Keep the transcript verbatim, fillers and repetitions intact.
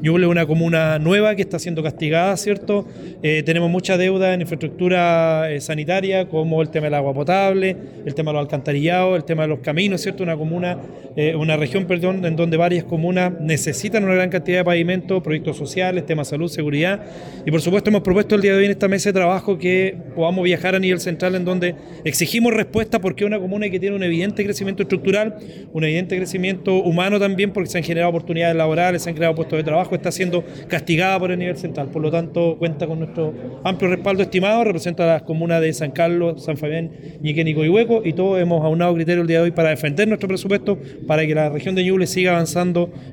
Ñuble es una comuna nueva que está siendo castigada, ¿cierto? Eh, tenemos mucha deuda en infraestructura eh, sanitaria, como el tema del agua potable, el tema de los alcantarillados, el tema de los caminos, ¿cierto? Una comuna, eh, una región, perdón, en donde varias comunas necesitan una gran cantidad de pavimento, proyectos sociales, temas de salud, seguridad, y por supuesto hemos propuesto el día de hoy en esta mesa de trabajo que podamos viajar a nivel central, en donde exigimos respuesta porque es una comuna que tiene un evidente crecimiento estructural, un evidente crecimiento humano también, porque se han generado oportunidades laborales, se han creado puestos de trabajo, está siendo castigada por el nivel central. Por lo tanto, cuenta con nuestro amplio respaldo estimado, representa a las comunas de San Carlos, San Fabián, Ñiquén y Coihueco, y todos hemos aunado criterios el día de hoy para defender nuestro presupuesto, para que la región de Ñuble siga avanzando